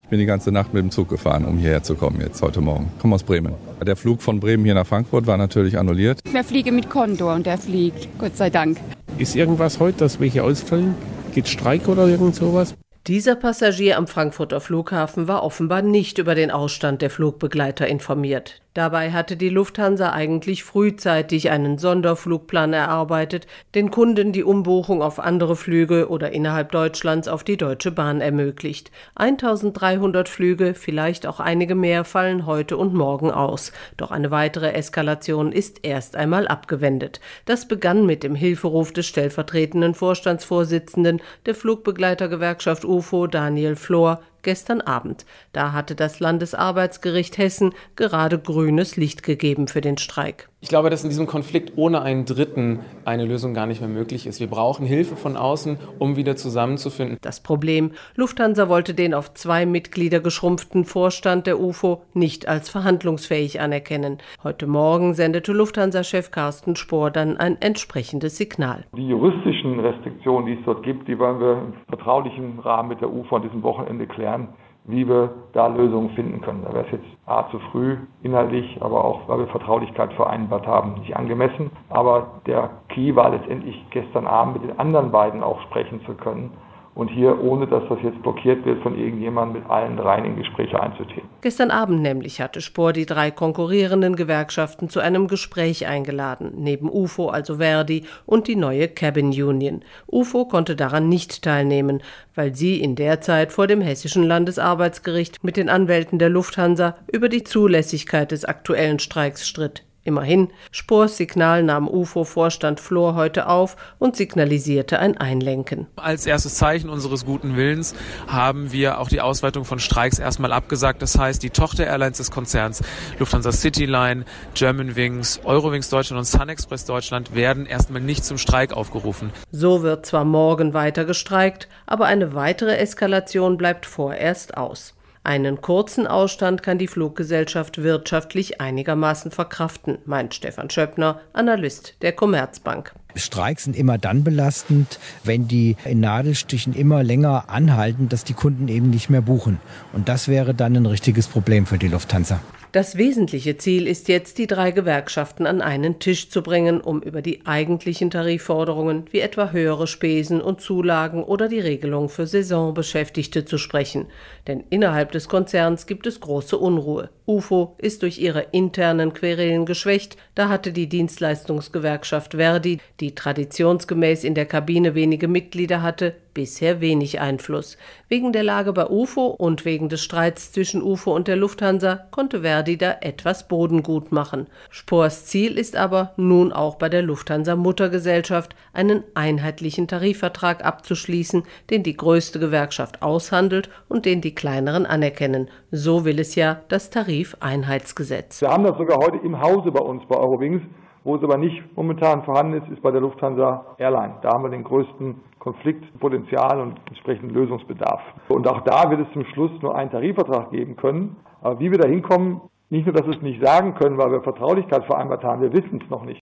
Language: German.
bin die ganze Nacht mit dem Zug gefahren, um hierher zu kommen jetzt heute Morgen. Ich komme aus Bremen. Der Flug von Bremen hier nach Frankfurt war natürlich annulliert. Wir fliegen mit Condor und der fliegt, Gott sei Dank. Ist irgendwas heute, dass welche ausfallen? Geht Streik oder irgend sowas? Dieser Passagier am Frankfurter Flughafen war offenbar nicht über den Ausstand der Flugbegleiter informiert. Dabei hatte die Lufthansa eigentlich frühzeitig einen Sonderflugplan erarbeitet, den Kunden die Umbuchung auf andere Flüge oder innerhalb Deutschlands auf die Deutsche Bahn ermöglicht. 1300 Flüge, vielleicht auch einige mehr, fallen heute und morgen aus. Doch eine weitere Eskalation ist erst einmal abgewendet. Das begann mit dem Hilferuf des stellvertretenden Vorstandsvorsitzenden der Flugbegleitergewerkschaft UFO, Daniel Flor, gestern Abend. Da hatte das Landesarbeitsgericht Hessen gerade grünes Licht gegeben für den Streik. Ich glaube, dass in diesem Konflikt ohne einen Dritten eine Lösung gar nicht mehr möglich ist. Wir brauchen Hilfe von außen, um wieder zusammenzufinden. Das Problem: Lufthansa wollte den auf 2 Mitglieder geschrumpften Vorstand der UFO nicht als verhandlungsfähig anerkennen. Heute Morgen sendete Lufthansa-Chef Carsten Spohr dann ein entsprechendes Signal. Die juristischen Restriktionen, die es dort gibt, die wollen wir im vertraulichen Rahmen mit der UFO an diesem Wochenende klären, wie wir da Lösungen finden können. Da wäre es jetzt zu früh inhaltlich, aber auch, weil wir Vertraulichkeit vereinbart haben, nicht angemessen. Aber der Key war letztendlich gestern Abend mit den anderen beiden auch sprechen zu können. Und hier, ohne dass das jetzt blockiert wird von irgendjemandem, mit allen dreien in Gespräche einzutreten. Gestern Abend nämlich hatte Spohr die 3 konkurrierenden Gewerkschaften zu einem Gespräch eingeladen, neben UFO, also Verdi, und die neue Cabin Union. UFO konnte daran nicht teilnehmen, weil sie in der Zeit vor dem Hessischen Landesarbeitsgericht mit den Anwälten der Lufthansa über die Zulässigkeit des aktuellen Streiks stritt. Immerhin, Spohrs Signal nahm UFO-Vorstand Flor heute auf und signalisierte ein Einlenken. Als erstes Zeichen unseres guten Willens haben wir auch die Ausweitung von Streiks erstmal abgesagt. Das heißt, die Tochter-Airlines des Konzerns Lufthansa Cityline, Germanwings, Eurowings Deutschland und SunExpress Deutschland werden erstmal nicht zum Streik aufgerufen. So wird zwar morgen weiter gestreikt, aber eine weitere Eskalation bleibt vorerst aus. Einen kurzen Ausstand kann die Fluggesellschaft wirtschaftlich einigermaßen verkraften, meint Stefan Schöppner, Analyst der Commerzbank. Streiks sind immer dann belastend, wenn die in Nadelstichen immer länger anhalten, dass die Kunden eben nicht mehr buchen. Und das wäre dann ein richtiges Problem für die Lufthansa. Das wesentliche Ziel ist jetzt, die 3 Gewerkschaften an einen Tisch zu bringen, um über die eigentlichen Tarifforderungen wie etwa höhere Spesen und Zulagen oder die Regelung für Saisonbeschäftigte zu sprechen. Denn innerhalb des Konzerns gibt es große Unruhe. UFO ist durch ihre internen Querelen geschwächt. Da hatte die Dienstleistungsgewerkschaft Verdi, die traditionsgemäß in der Kabine wenige Mitglieder hatte, bisher wenig Einfluss. Wegen der Lage bei UFO und wegen des Streits zwischen UFO und der Lufthansa konnte Verdi da etwas Boden gut machen. Spohrs Ziel ist aber, nun auch bei der Lufthansa-Muttergesellschaft einen einheitlichen Tarifvertrag abzuschließen, den die größte Gewerkschaft aushandelt und den die kleineren anerkennen. So will es ja das Tarifeinheitsgesetz. Wir haben das sogar heute im Hause bei uns, bei Eurowings. Wo es aber nicht momentan vorhanden ist, ist bei der Lufthansa Airline. Da haben wir den größten Konfliktpotenzial und entsprechenden Lösungsbedarf. Und auch da wird es zum Schluss nur einen Tarifvertrag geben können. Aber wie wir da hinkommen, nicht nur, dass wir es nicht sagen können, weil wir Vertraulichkeit vereinbart haben, wir wissen es noch nicht.